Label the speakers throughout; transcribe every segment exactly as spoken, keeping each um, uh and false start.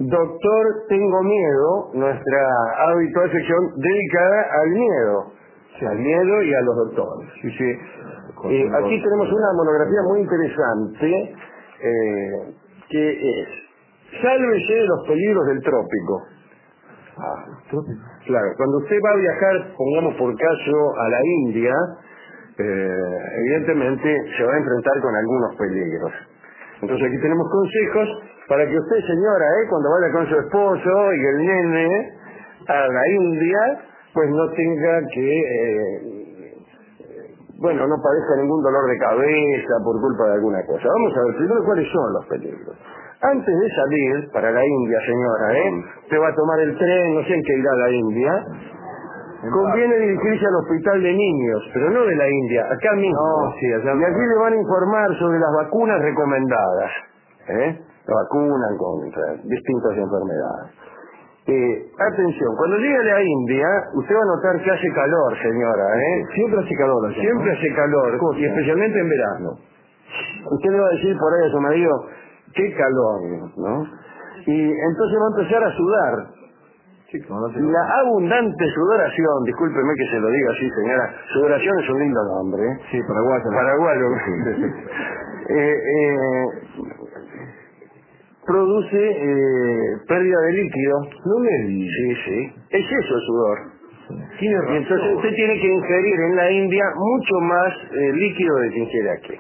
Speaker 1: Doctor Tengo Miedo, nuestra habitual sección dedicada al miedo, sí, al miedo y a los doctores. Sí, sí. Eh, aquí tenemos una monografía muy interesante eh, que es Sálvese de los peligros del trópico. Ah, trópico. Claro, cuando usted va a viajar, pongamos por caso, a la India, eh, evidentemente se va a enfrentar con algunos peligros. Entonces aquí tenemos consejos para que usted, señora, eh, cuando vaya con su esposo y el nene a la India, pues no tenga que, eh, bueno, no padezca ningún dolor de cabeza por culpa de alguna cosa. Vamos a ver primero cuáles son los peligros. Antes de salir para la India, señora, ¿eh? Usted va a tomar el tren, no sé en qué irá a la India. Conviene dirigirse al hospital de niños, pero no de la India, acá mismo. No, sí, allá y aquí le van a informar sobre las vacunas recomendadas. ¿Eh? La vacunan contra distintas enfermedades. Eh, atención, cuando llegue a la India, usted va a notar que hace calor, señora, ¿eh? Siempre hace calor allá, Siempre ¿no? hace calor, ¿Cosa? Y especialmente en verano. Usted le va a decir por ahí a su marido, qué calor, ¿no? Y entonces va a empezar a sudar. Sí, la abundante sudoración, discúlpeme que se lo diga así, señora, sudoración es un lindo nombre, ¿eh? Sí, paraguayo. Paraguayo. eh, eh, produce eh, pérdida de líquido. No me digas. Sí, sí. Es eso el sudor. Tiene razón. Y entonces usted tiene que ingerir en la India mucho más eh, líquido de que ingiere aquí.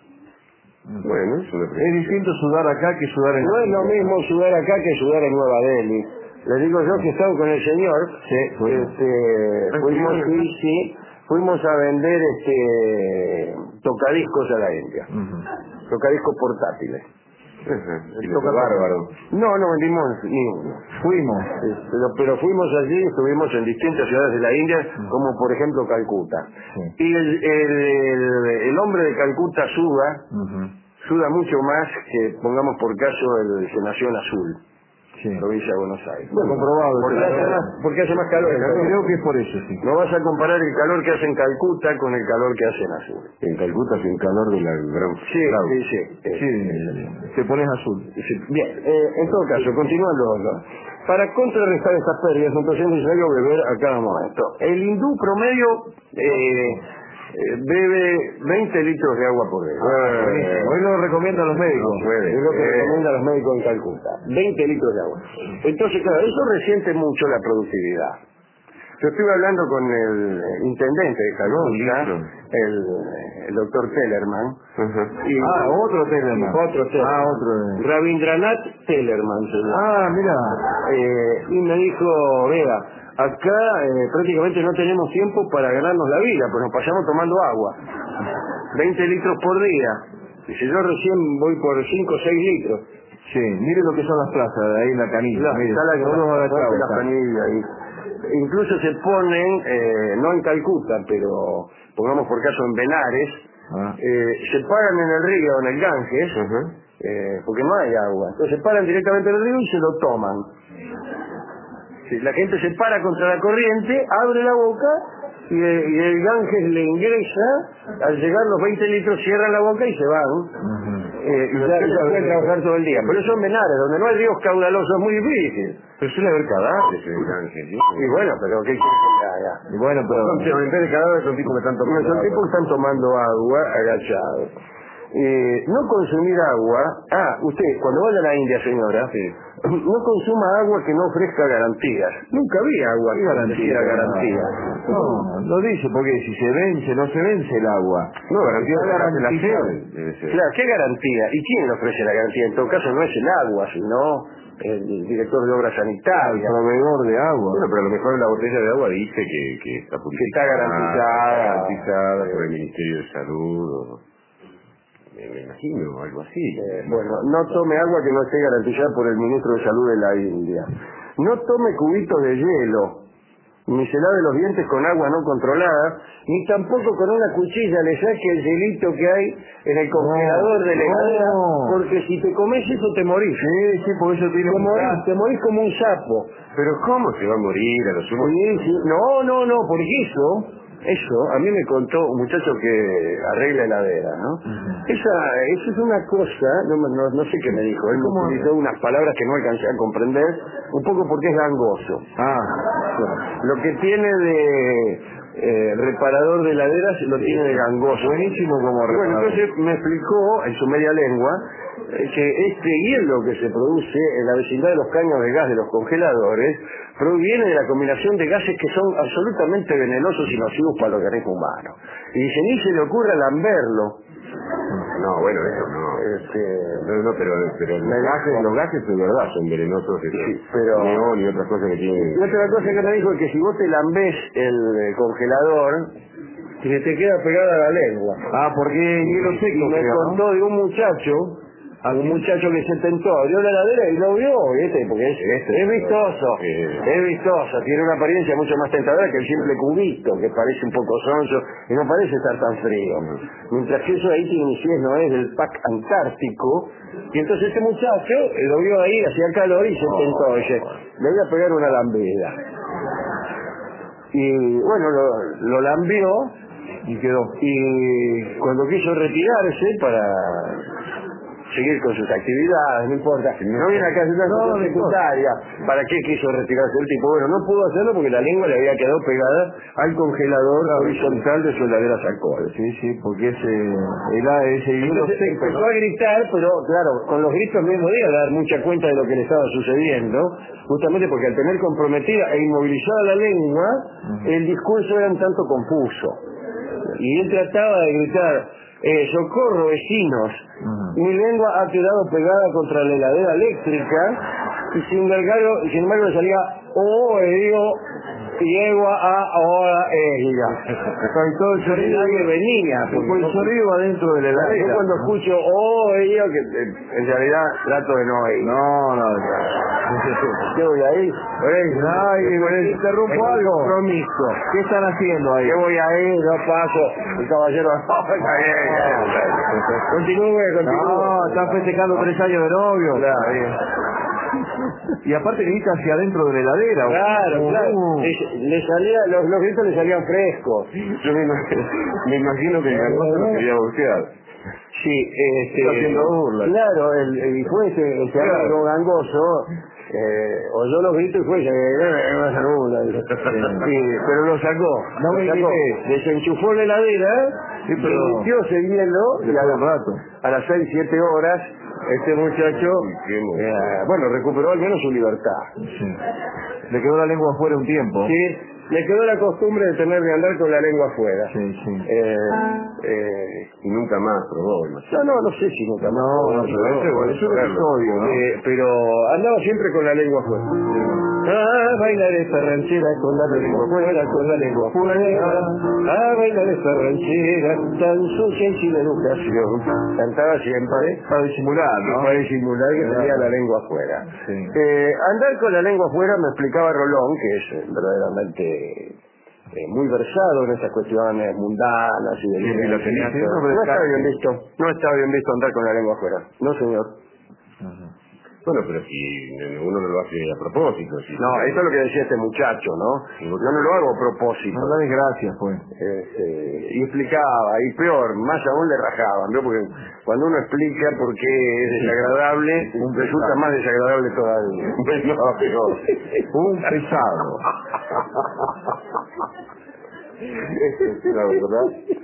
Speaker 1: Bueno, es distinto sudar acá que sudar en... No es lo mismo sudar acá que sudar en Nueva Delhi. Le digo yo que he estado con el señor, sí, bueno. este, fuimos, sí, sí, fuimos a vender este tocadiscos a la India. Uh-huh. Tocadiscos portátiles. Uh-huh. El toca bárbaro. No, no vendimos ni uno. Fuimos. Este, pero, pero fuimos allí, estuvimos en distintas ciudades de la India, uh-huh, como por ejemplo Calcuta. Sí. Y el, el, el, el hombre de Calcuta suda, uh-huh, suda mucho más que, pongamos por caso, el que nació en Azul. Sí. Provincia de Buenos Aires. Bueno, comprobado. Porque hace, más, porque hace más calor. Yo creo que es por eso, sí. No vas a comparar el calor que hace en Calcuta con el calor que hace en Azul. En Calcuta hace un calor de la gran... Sí, claro. sí, sí. Eh, sí, eh, te pones azul. Sí. Bien, eh, en todo caso, continuando. ¿no? Para contrarrestar estas pérdidas, entonces es necesario beber a cada momento. El hindú promedio... Eh, Eh, bebe veinte litros de agua por día. Eh, Hoy lo recomiendan los médicos. No puede, es lo que eh, recomiendan los médicos en Calcuta. veinte litros de agua. Entonces, claro, eso resiente mucho la productividad. Yo estuve hablando con el intendente de Calcuta, el, el doctor Tellerman. Uh-huh. Y, ah, otro Tellerman. Otro Tellerman. Ah, otro. Rabindranath Tellerman. Ah, mira. Eh, y me dijo, vea, acá eh, prácticamente no tenemos tiempo para ganarnos la vida, pues nos pasamos tomando agua. veinte litros por día. Dice, yo recién voy por cinco o seis litros. Sí, mire lo que son las plazas, de ahí en la canilla. La, mire, está la, la, la, la canilla ahí. Incluso se ponen, eh, no en Calcuta, pero pongamos por caso en Benares, ah. eh, se paran en el río, en el Ganges, uh-huh, eh, porque no hay agua. Entonces se paran directamente en el río y se lo toman. Sí, la gente se para contra la corriente, abre la boca y, y el Ganges le ingresa. Al llegar los veinte litros cierran la boca y se van. Uh-huh. eh, y ya, ya pueden trabajar todo el día. Pero eso en Benares, donde no hay ríos caudalosos, es muy difícil. Pero suele haber cadáveres en el Ganges. Y bueno, pero ¿qué quiere que haga? Y bueno, pero en vez de cadáveres son tipos que están tomando son tipos que están tomando agua agachados. Eh, no consumir agua. Ah, usted, cuando vaya a la India, señora, sí, no consuma agua que no ofrezca garantías. Nunca vi agua que garantía, garantía. No, no, lo dice porque si se vence, no se vence el agua. No, garantía es garantía. Claro, ¿qué garantía? ¿Y quién le ofrece la garantía? En todo caso no es el agua, sino el director de obras sanitarias, el proveedor de agua. Bueno, pero a lo mejor la botella de agua dice que, que está purificada, que está garantizada, garantizada por el Ministerio de Salud. O... me imagino, algo así. Eh, bueno, no tome agua que no esté garantizada por el ministro de Salud de la India. No tome cubitos de hielo, ni se lave los dientes con agua no controlada, ni tampoco con una cuchilla le saque el hielito que hay en el congelador no, de la heladera, no, porque si te comes eso te morís. Sí, sí, por eso tiene te morís, te morís como un sapo. Pero ¿cómo se va a morir a lo sumo? Sí, sí. No, no, no, porque eso Eso, a mí me contó un muchacho que arregla heladera, ¿no? Uh-huh. Esa, esa es una cosa, no, no, no sé qué me dijo, él me utilizó unas palabras que no alcancé a comprender, un poco porque es gangoso. Ah, lo que tiene de eh, reparador de heladeras lo tiene de gangoso. Buenísimo como reparador. Bueno, entonces me explicó en su media lengua que este hielo que se produce en la vecindad de los caños de gas de los congeladores proviene de la combinación de gases que son absolutamente venenosos y nocivos para el organismo humano. Y dice, ni se le ocurra lamberlo.
Speaker 2: No, bueno, eso no. Este, no, no, pero, pero los, gases, los gases de verdad son venenosos.
Speaker 1: Sí, pero...
Speaker 2: Neón y otras cosas que tienen...
Speaker 1: Y otra cosa que me dijo es que si vos te lambés el congelador, que te queda pegada a la lengua.
Speaker 2: Ah, porque hielo seco.
Speaker 1: Y me contó, ¿no?, de un muchacho... a un muchacho que se tentó, abrió la heladera y lo vio, ¿viste? Porque es, es, es vistoso, es vistoso, tiene una apariencia mucho más tentadora que el simple cubito, que parece un poco sonso y no parece estar tan frío. Mientras que eso ahí tiene, si es, no es del pack antártico, y entonces este muchacho lo vio ahí, hacía calor y se tentó, dice, le voy a pegar una lambida. Y bueno, lo, lo lambió y quedó. Y cuando quiso retirarse para seguir con sus actividades, no importa, no viene acá a hacer una cosa no, secundaria, ¿para qué quiso retirarse el tipo? Bueno, no pudo hacerlo porque la lengua le había quedado pegada al congelador horizontal de su heladera alcohol.
Speaker 2: Sí, sí, porque ese, era ese hielo seco,
Speaker 1: empezó, ¿no?, a gritar, pero claro, con los gritos no podía dar mucha cuenta de lo que le estaba sucediendo, justamente porque al tener comprometida e inmovilizada la lengua, uh-huh, el discurso era un tanto confuso. Y él trataba de gritar, Eh, socorro, vecinos, uh-huh, mi lengua ha quedado pegada contra la heladera eléctrica y sin embargo, sin embargo le salía oh, digo, yegua a ahora ella. Con todo el sonido que venía,
Speaker 2: porque el sonido va dentro de la heladera.
Speaker 1: Yo cuando escucho oh, ella, que en realidad trato de no oír.
Speaker 2: No, no, no.
Speaker 1: ¿Qué voy ahí?
Speaker 2: Ay, me interrumpo algo.
Speaker 1: Compromiso.
Speaker 2: ¿Qué están haciendo ahí?
Speaker 1: ¿Qué voy ahí? No paso. El caballero no, está bien. Continúe, continúe.
Speaker 2: No, están festejando tres años de novio.
Speaker 1: Claro, bien.
Speaker 2: Y aparte grita hacia adentro de la heladera.
Speaker 1: Claro, uh, claro. Le, le salía, los, los gritos le salían frescos.
Speaker 2: Yo me imagino, me imagino que el gangoso lo quería boxear.
Speaker 1: Sí, este...
Speaker 2: Está haciendo burla.
Speaker 1: Claro, el, el, fue ese, ese claro, gangoso... Eh, oyó los gritos y fue, eh, eh, sí, pero lo sacó,
Speaker 2: no
Speaker 1: lo sacó, desenchufó la heladera,
Speaker 2: sí, pero
Speaker 1: limpió ese hielo y a,
Speaker 2: rato.
Speaker 1: a las seis, siete horas este muchacho, eh, bueno, recuperó al menos su libertad.
Speaker 2: Sí. Le quedó la lengua afuera un tiempo.
Speaker 1: Sí, le quedó la costumbre de tener de andar con la lengua afuera.
Speaker 2: Sí, sí.
Speaker 1: Eh, eh,
Speaker 2: y nunca más probó.
Speaker 1: No, no, no sé si nunca más.
Speaker 2: No, no, pero ese bueno, es un episodio, ¿no?
Speaker 1: Eh, pero andaba siempre con la lengua afuera. Sí. Ah, bailar esta ranchera con la lengua afuera, con la lengua afuera. Ah, bailar esta ranchera tan sucia y sin educación. Cantaba siempre.
Speaker 2: Para disimular, ¿no?
Speaker 1: Para disimular que tenía la lengua afuera.
Speaker 2: Sí.
Speaker 1: Eh, andar con la lengua afuera, me explicaba Rolón, que es eh, verdaderamente... Eh, muy versado en esas cuestiones mundanas y de
Speaker 2: sí,
Speaker 1: vida.
Speaker 2: Lo tenía
Speaker 1: no, no está bien visto, no está bien visto andar con la lengua afuera. No, señor.
Speaker 2: Uh-huh. Bueno, pero si uno no lo hace a propósito. Si
Speaker 1: no, no, eso es lo que decía este muchacho, ¿no? Yo no lo hago a propósito.
Speaker 2: No, la desgracia, pues.
Speaker 1: Este, y explicaba, y peor, más aún le rajaban, ¿no? Porque cuando uno explica por qué es desagradable, sí, resulta más desagradable todavía.
Speaker 2: No, peor. Un pesado.
Speaker 1: La verdad.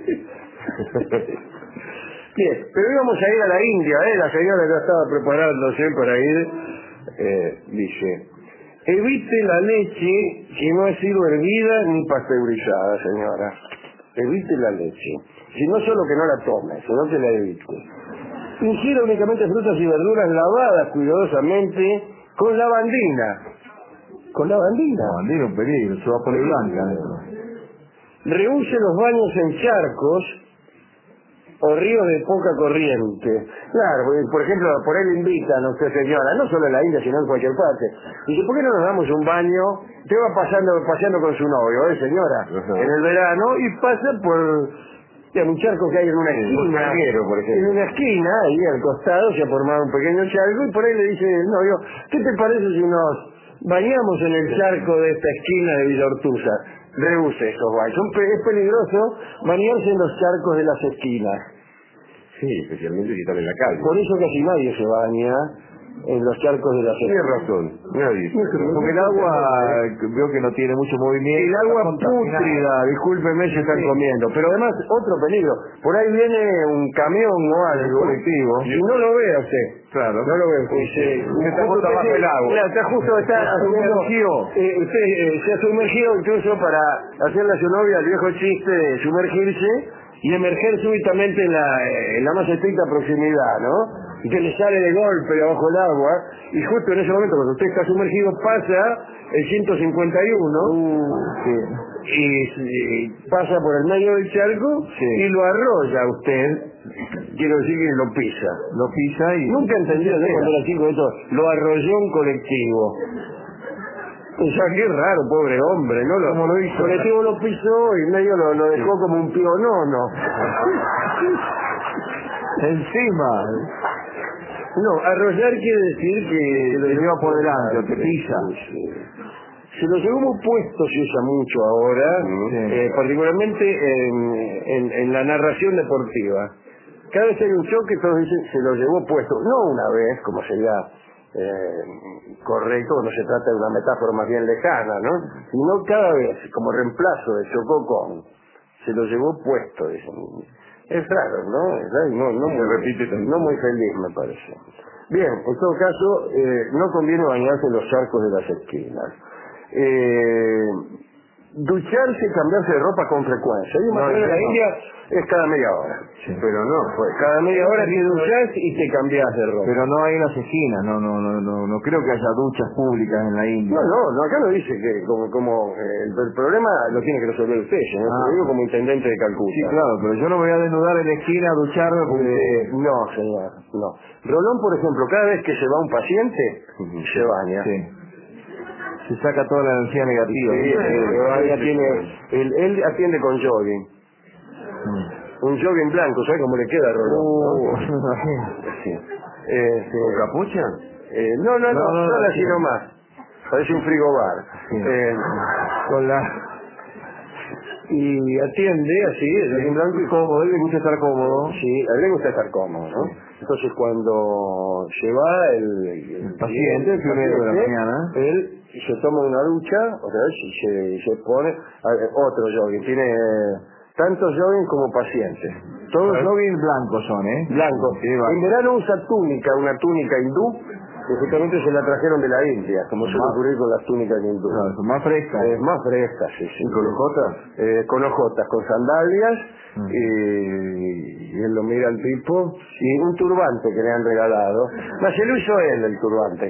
Speaker 1: Bien, pero íbamos a ir a la India, ¿eh? La señora ya estaba preparándose para ir. Eh, dice, evite la leche que no ha sido hervida ni pasteurizada, señora. Evite la leche. Si no solo que no la tome, sino que la evite. Ingiera únicamente frutas y verduras lavadas cuidadosamente con lavandina. ¿Con lavandina?
Speaker 2: Lavandina, un peligro, se va a poner blanca.
Speaker 1: Rehúse los baños en charcos o ríos de poca corriente. Claro, por ejemplo, por él invitan a usted, señora, no solo en la India, sino en cualquier parte. Dice, ¿por qué no nos damos un baño? Usted va pasando, paseando con su novio, ¿eh, señora? Uh-huh. En el verano, y pasa por ya, un charco que hay en una esquina.
Speaker 2: Carguero, por ejemplo.
Speaker 1: En una esquina, ahí al costado, se ha formado un pequeño charco, y por ahí le dice el novio, ¿qué te parece si nos bañamos en el charco de esta esquina de Villa Ortuza? rehúse esos baños. Es peligroso bañarse en los charcos de las esquinas.
Speaker 2: Sí, especialmente si están en la calle.
Speaker 1: Por eso casi nadie se baña en los charcos de las esquinas.
Speaker 2: Tiene razón, nadie.
Speaker 3: Porque el agua, veo que no tiene mucho movimiento.
Speaker 1: El agua pútrida, discúlpeme si están comiendo. Pero además, otro peligro. Por ahí viene un camión o algo.
Speaker 2: Colectivo.
Speaker 1: Y no lo ve usted.
Speaker 2: Claro.
Speaker 1: No lo ve usted.
Speaker 2: Sí, está justo bajo el agua.
Speaker 1: Claro, está justo, está haciendo... Eh, usted eh, se ha sumergido incluso para hacerle a su novia el viejo chiste de sumergirse y emerger súbitamente en la, en la más estricta proximidad, ¿no? Y que le sale de golpe de abajo el agua, y justo en ese momento cuando usted está sumergido pasa el ciento cincuenta y uno,
Speaker 3: Uh, sí.
Speaker 1: y, y pasa por el medio del charco,
Speaker 3: Sí.
Speaker 1: y lo arrolla a usted, quiero decir que lo pisa.
Speaker 3: Lo pisa y...
Speaker 1: Nunca entendí eso cuando era chico, esto, lo arrolló un colectivo. O sea, qué raro, pobre hombre, ¿no? Lo,
Speaker 3: ¿Cómo lo hizo?
Speaker 1: El colectivo lo pisó y medio lo, lo dejó como un pionono.
Speaker 3: Encima.
Speaker 1: No, arrollar quiere decir que...
Speaker 3: Se lo lleva por delante, o te pisa.
Speaker 1: Se lo llevó muy puesto, se usa mucho ahora,
Speaker 3: Sí.
Speaker 1: eh, particularmente en, en, en la narración deportiva. Cada vez que hay un choque, todos dicen, se lo llevó puesto. No una vez, como sería eh, correcto, cuando se trata de una metáfora más bien lejana, ¿no? Sino cada vez, como reemplazo de chocó con, se lo llevó puesto, dicen. Es raro, ¿no? Es raro, no, no,
Speaker 2: Se
Speaker 1: muy,
Speaker 2: repite también.
Speaker 1: no muy feliz, me parece. Bien, en todo caso, eh, no conviene bañarse en los charcos de las esquinas. Eh, ducharse y cambiarse de ropa con frecuencia. Hay una
Speaker 2: No,
Speaker 1: en la
Speaker 2: no.
Speaker 1: India es cada media hora.
Speaker 2: Sí. Pero no, pues.
Speaker 1: Cada media hora te duchas y te cambias de ropa.
Speaker 3: Pero no hay en las esquinas, no, no, no, no, no creo que haya duchas públicas en la India.
Speaker 1: No, no, no, acá no dice que como, como eh, el, el problema lo tiene que resolver usted, señor.
Speaker 3: Ah.
Speaker 1: Lo digo como intendente de Calcuta.
Speaker 3: Sí, claro, pero yo no me voy a desnudar en la esquina a ducharme porque...
Speaker 1: Eh, no, señor, no. Rolón, por ejemplo, cada vez que se va un paciente, se baña.
Speaker 3: Sí. Se saca toda la energía negativa.
Speaker 1: Sí,
Speaker 3: ¿no?
Speaker 1: eh, él, atiende, él, él atiende con jogging.
Speaker 3: Mm.
Speaker 1: Un jogging blanco, ¿sabes cómo le queda a Rolón?
Speaker 3: Uh,
Speaker 1: ¿no? Sí. Eh, sí.
Speaker 2: ¿Con capucha?
Speaker 1: Eh, no, no, no,
Speaker 3: No, no,
Speaker 1: solo
Speaker 3: no,
Speaker 1: así
Speaker 3: sí.
Speaker 1: nomás. Parece un frigobar.
Speaker 3: Sí.
Speaker 1: Eh,
Speaker 3: con la...
Speaker 1: y atiende así, el jogging blanco y
Speaker 3: cómodo, él le gusta estar cómodo.
Speaker 1: sí, a él le gusta estar cómodo, ¿no? Entonces cuando se va el, el,
Speaker 3: El paciente, el primero de la
Speaker 1: paciente,
Speaker 3: mañana.
Speaker 1: él se toma una ducha, otra vez, y se, se pone a ver, otro jogging, tiene tantos jogging como pacientes.
Speaker 3: Todos jogging blancos son, ¿eh?
Speaker 1: Blanco.
Speaker 3: Sí, va.
Speaker 1: En verano usa túnica, una túnica hindú, que justamente se la trajeron de la India, como suele
Speaker 3: Más-
Speaker 1: ocurrir con las túnicas hindú.
Speaker 3: Claro, son más frescas.
Speaker 1: Es más fresca, sí, sí.
Speaker 2: ¿Y con hojotas?
Speaker 1: Eh, con hojotas, con sandalias,
Speaker 3: Mm.
Speaker 1: y, y él lo mira al tipo, y un turbante que le han regalado. No, se lo hizo él, el turbante.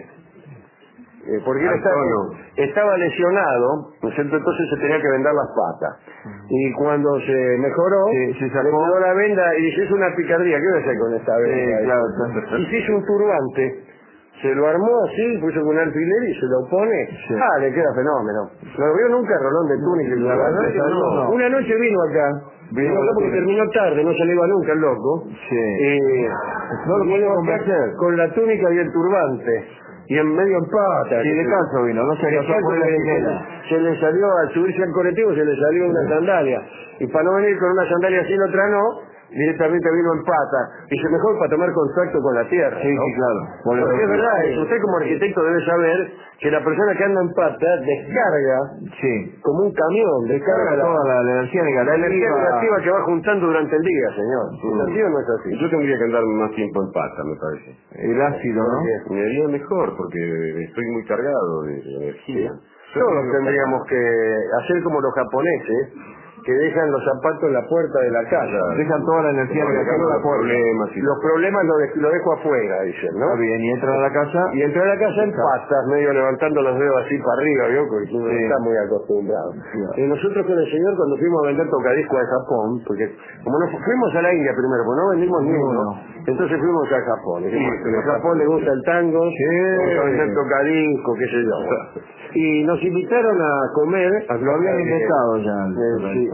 Speaker 1: Eh, porque él
Speaker 2: Al
Speaker 1: estaba,
Speaker 2: tono.
Speaker 1: estaba lesionado, ¿no es cierto? Entonces se tenía que vendar las patas. Y cuando se mejoró,
Speaker 3: Sí, se
Speaker 1: le
Speaker 3: sacó-
Speaker 1: quedó la venda y dice, es una picardía, ¿qué voy a hacer con esta venda?
Speaker 3: Sí, claro.
Speaker 1: Y se hizo un turbante. Se lo armó así, puso con un alfiler y se lo pone.
Speaker 3: Sí.
Speaker 1: Ah, le queda fenómeno. ¿No lo vio nunca Rolón de túnica? y
Speaker 3: La verdad que no.
Speaker 1: Una noche vino acá.
Speaker 3: Vino
Speaker 1: Vino acá porque
Speaker 3: túnica.
Speaker 1: terminó tarde, no se le iba nunca el loco.
Speaker 3: Sí.
Speaker 1: Eh,
Speaker 3: No lo
Speaker 1: vino
Speaker 3: podía
Speaker 1: acá
Speaker 3: convencer.
Speaker 1: con la túnica y el turbante. Y en medio en pata.
Speaker 3: Sí, de calzo vino, no se
Speaker 1: Y
Speaker 3: alcanzó a
Speaker 1: aparte
Speaker 3: poner
Speaker 1: se,
Speaker 3: la tela.
Speaker 1: se le salió, al subirse al colectivo, se le salió una sandalia. Y para no venir con una sandalia así, la otra no, directamente vino en pata. Dice, mejor para tomar contacto con la tierra.
Speaker 3: Sí,
Speaker 1: ¿no?
Speaker 3: sí, claro. Por
Speaker 1: Porque
Speaker 3: el-
Speaker 1: es verdad, eso. Usted como arquitecto debe saber que la persona que anda en pata descarga
Speaker 3: Sí.
Speaker 1: como un camión, descarga la,
Speaker 3: Toda la, la energía
Speaker 1: la
Speaker 3: negativa.
Speaker 1: energía negativa que va juntando durante el día, señor.
Speaker 2: Mm.
Speaker 1: ¿Es así o no es así?
Speaker 2: Yo tendría que andar más tiempo en pata, me parece.
Speaker 3: El ácido, ¿no?
Speaker 2: Me haría mejor, porque estoy muy cargado de, de energía. Yo
Speaker 1: Todos
Speaker 2: tengo
Speaker 1: tendríamos que hacer como los japoneses, que dejan los zapatos en la puerta de la casa.
Speaker 3: Dejan toda la energía
Speaker 2: Porque
Speaker 3: negativa
Speaker 2: acá
Speaker 3: en la
Speaker 2: los
Speaker 3: puerta.
Speaker 2: problemas y
Speaker 1: Los problemas los, de- los dejo afuera, dicen, ¿no?
Speaker 3: Está bien, y entran a la casa.
Speaker 1: Y entré a la casa en patas, medio levantando los dedos así para arriba, ¿vio? Porque uno
Speaker 3: Sí.
Speaker 1: no está muy acostumbrado.
Speaker 3: Sí.
Speaker 1: Y nosotros con el señor, cuando fuimos a vender tocadiscos a Japón, porque como no fu- fuimos a la India primero, pues no vendimos ni uno, entonces fuimos a Japón. Dijimos,
Speaker 2: Sí,
Speaker 1: en Japón le gusta el tango,
Speaker 3: Sí.
Speaker 1: vamos a vender tocadiscos, qué sé yo. Y nos invitaron a comer.
Speaker 3: Lo habían inventado ya.
Speaker 1: Eh, sí,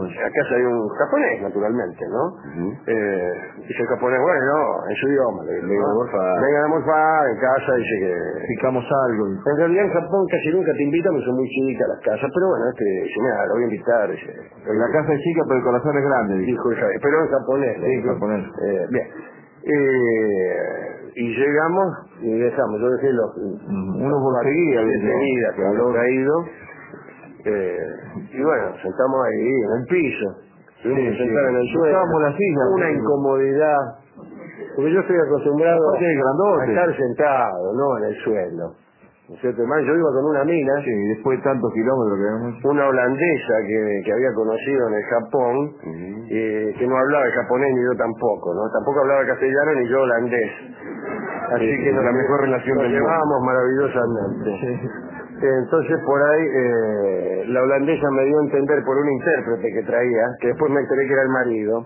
Speaker 1: a casa de un japonés, naturalmente, ¿no? Uh-huh. eh, dice el japonés, bueno, no, en su idioma, le digo, ah, vengan a almorzar en casa, dice que...
Speaker 3: Picamos algo.
Speaker 1: En realidad en Japón casi nunca te invitan, porque son muy chicas las casas, pero bueno, este, dice, mira, lo voy a invitar, dice...
Speaker 3: La casa es chica, pero el corazón es grande,
Speaker 1: dijo, dijo pero en japonés.
Speaker 3: Sí, en japonés.
Speaker 1: Eh, bien. Eh, y llegamos y dejamos, yo dejé los...
Speaker 3: Uh-huh. Unos borseguías,
Speaker 1: enseguida, que habían traído... Eh, y bueno, sentamos ahí en el piso, tuvimos sí, que sentar sí. en el suelo,
Speaker 3: la silla,
Speaker 1: una sí. incomodidad, porque yo estoy acostumbrado a estar sentado, no en el suelo. ¿No es cierto? Yo iba con una mina,
Speaker 3: sí, después de tantos kilómetros que habíamos...
Speaker 1: una holandesa que, que había conocido en el Japón, uh-huh. eh, que no hablaba el japonés ni yo tampoco, ¿no? Tampoco hablaba castellano ni yo holandés. Así sí, que nos,
Speaker 3: la mejor relación
Speaker 1: nos
Speaker 3: del
Speaker 1: llevábamos
Speaker 3: mundo.
Speaker 1: maravillosamente. Sí. Entonces por ahí eh, la holandesa me dio a entender por un intérprete que traía, que después me enteré que era el marido,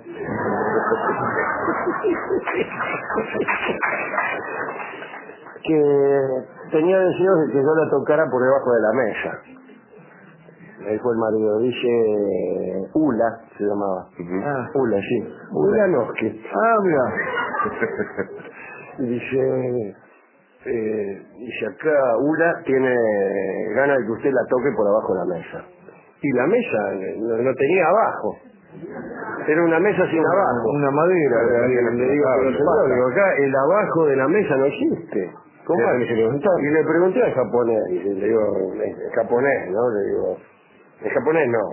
Speaker 1: que tenía deseos de que yo la tocara por debajo de la mesa. Me dijo el marido, dice Ula, se llamaba. Uh-huh. Ah, Ula, sí. Ula Noski.
Speaker 3: Ah, mira.
Speaker 1: Y dice... Eh, dice acá Ula tiene ganas de que usted la toque por abajo de la mesa. Y la mesa no, no tenía abajo. Era una mesa sin abajo.
Speaker 3: Una madera.
Speaker 1: Le, le, le digo, pero señor, digo, acá el abajo de la mesa no existe. ¿Cómo es? Y le pregunté al japonés, y le digo, en japonés, ¿no? Le digo, en japonés no.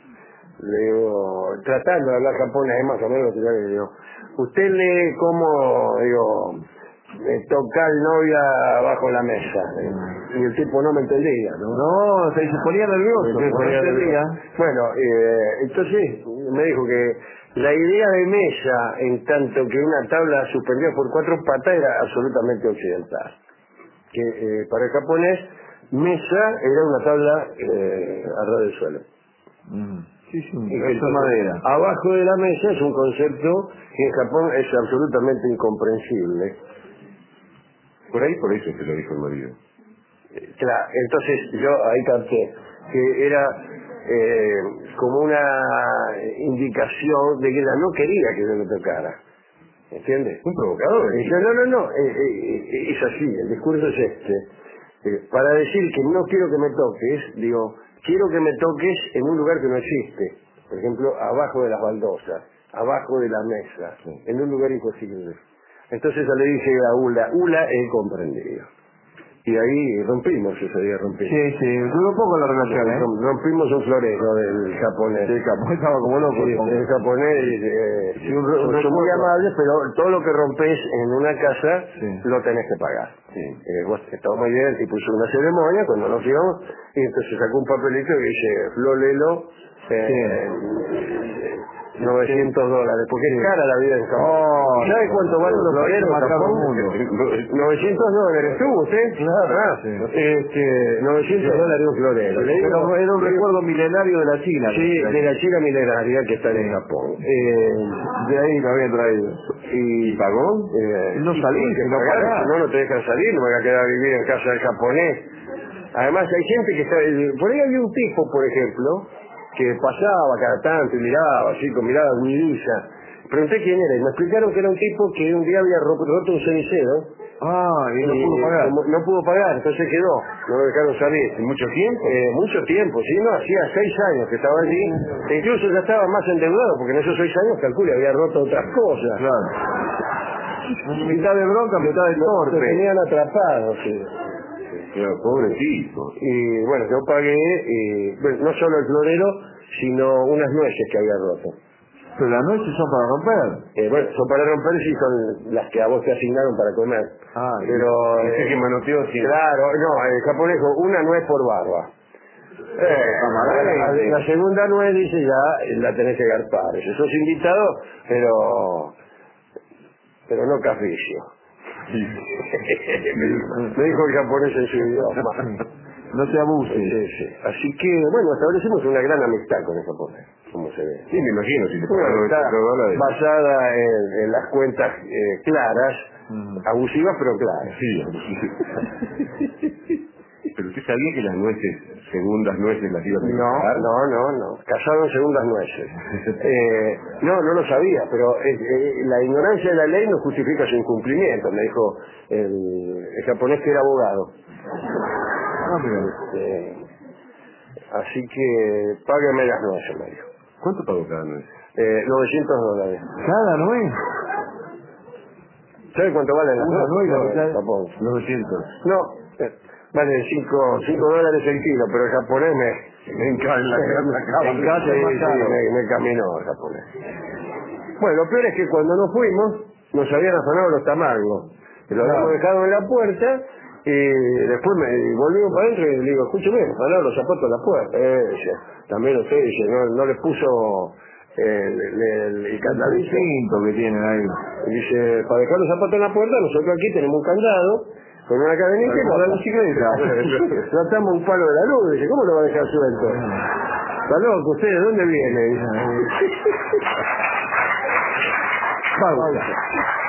Speaker 1: Le digo, tratando de hablar japonés, más o menos, le digo, usted lee cómo, digo, Eh, tocar novia bajo la mesa eh. Y el tipo no me entendía, ¿no?
Speaker 3: No, se, se ponía nervioso,
Speaker 1: se ponía
Speaker 3: no
Speaker 1: nervioso. Bueno, eh, entonces me dijo que la idea de mesa, en tanto que una tabla suspendida por cuatro patas, era absolutamente occidental. Que eh, para el japonés mesa era una tabla eh, a ras del suelo.
Speaker 3: Mm. Sí, sí,
Speaker 1: y
Speaker 3: que es madera.
Speaker 1: Abajo de la mesa es un concepto que en Japón es absolutamente incomprensible.
Speaker 2: Por ahí, por eso se lo dijo el marido.
Speaker 1: Claro, entonces yo ahí capté que era eh, como una indicación de que ella no quería que yo le tocara. ¿Entiendes?
Speaker 2: Un provocador.
Speaker 1: ¿Sí? Dice, no, no, no, eh, eh, es así, el discurso es este. Eh, para decir que no quiero que me toques, digo, quiero que me toques en un lugar que no existe. Por ejemplo, abajo de las baldosas, abajo de la mesa, sí. En un lugar imposible. Entonces yo le dije a Ula, Ula he comprendido. Y ahí rompimos ese día, rompimos.
Speaker 3: Sí, sí, duró poco la relación, ¿eh?
Speaker 1: Rompimos un florero del japonés.
Speaker 3: Sí, el japonés estaba como loco.
Speaker 1: Sí, el japonés, eh, sí, un, un son muy amables, pero todo lo que rompes en una casa, sí, lo tenés que pagar. Sí. Eh, vos estaba muy bien, y puso una ceremonia cuando nos íbamos, y entonces sacó un papelito que dice, Flolelo, eh, sí, novecientos dólares, porque es cara la vida en Japón. Oh, ¿sabes cuánto vale los floreros en Japón? novecientos dólares, ¿tú, usted?
Speaker 3: Claro.
Speaker 1: Ah, sí. este, novecientos sí. dólares un florero.
Speaker 3: Pero era un recuerdo milenario de la China.
Speaker 1: Sí, de la China milenaria que está sí. en Japón. Eh,
Speaker 3: de ahí lo había traído.
Speaker 1: ¿Y pagó? Eh,
Speaker 3: no salí,
Speaker 1: no pagás, no, no te dejan salir, no me voy a quedar a vivir en casa del japonés. Además hay gente que está... Por ahí había un tipo, por ejemplo, que pasaba cada tanto y miraba así con mirada huidiza. Pregunté quién era y me explicaron que era un tipo que un día había roto, roto un cenicero.
Speaker 3: Ah, y no y, pudo pagar.
Speaker 1: No, no pudo pagar, entonces quedó, no lo dejaron salir.
Speaker 2: ¿En mucho tiempo?
Speaker 1: Eh, mucho tiempo, sí, no, hacía seis años que estaba allí, e incluso ya estaba más endeudado, porque en esos seis años, calcule, había roto otras cosas.
Speaker 3: Claro. Mitad de bronca, mitad de torpe.
Speaker 1: Se tenían atrapados, sí.
Speaker 2: Claro, pobre tipo.
Speaker 1: Y bueno, yo pagué, y, bueno, no solo el florero, sino unas nueces que había roto.
Speaker 3: Pero las nueces son para romper.
Speaker 1: Eh, bueno, son para romper, sí, son las que a vos te asignaron para comer.
Speaker 3: Ah,
Speaker 1: pero...
Speaker 2: Ese eh, que manoteó, sí.
Speaker 1: Claro, no, el japonés dijo, una nuez por barba. Eh, la, la segunda nuez dice ya, la tenés que garpar. Eso sos invitado, pero... pero no capricio. Me dijo el japonés en su idioma.
Speaker 3: No se abuse.
Speaker 1: Sí, sí. Así que, bueno, establecimos una gran amistad con el japonés, como se ve.
Speaker 2: Sí, me imagino. Si te
Speaker 1: una amistad basada en, en las cuentas eh, claras, mm. abusivas pero claras.
Speaker 2: Sí, abusivas. Pero usted sabía que las nueces segundas nueces las ibas a
Speaker 1: No,
Speaker 2: dejar.
Speaker 1: no, no, no. Casaron segundas nueces. Eh, no, no lo sabía, pero eh, eh, la ignorancia de la ley no justifica su incumplimiento, me dijo el, el japonés que era abogado.
Speaker 3: Ah, mira.
Speaker 1: Este, así que págame las nueces, me dijo.
Speaker 2: ¿Cuánto pagó cada nuez?
Speaker 1: Eh, novecientos dólares.
Speaker 3: ¿Cada nuez?
Speaker 1: ¿Sabe cuánto vale la
Speaker 3: Una nuez,
Speaker 1: no,
Speaker 3: la
Speaker 1: en Japón?
Speaker 3: novecientos.
Speaker 1: No, eh, vale cinco dólares el kilo, pero el japonés me...
Speaker 2: En casa, en la, en la cama.
Speaker 1: En casa
Speaker 3: es
Speaker 1: sí,
Speaker 3: más
Speaker 1: sí,
Speaker 3: caro.
Speaker 1: me, me caminó el japonés. Bueno, lo peor es que cuando nos fuimos, nos habían afanado los tamangos. Lo habíamos dejado en la puerta y después me y volvimos para adentro y le digo, escúcheme, me afanaron los zapatos en la puerta. Eh, dice, también usted dice, no, no le puso el, el, el candadito.
Speaker 3: Cinto que tienen ahí.
Speaker 1: Y dice, para dejar los zapatos en la puerta, nosotros aquí tenemos un candado con una cadenita y con la bicicleta. Tratamos un palo de la luz. Dice, ¿cómo lo va a dejar suelto? Está loco, ¿usted de dónde viene? Pausa.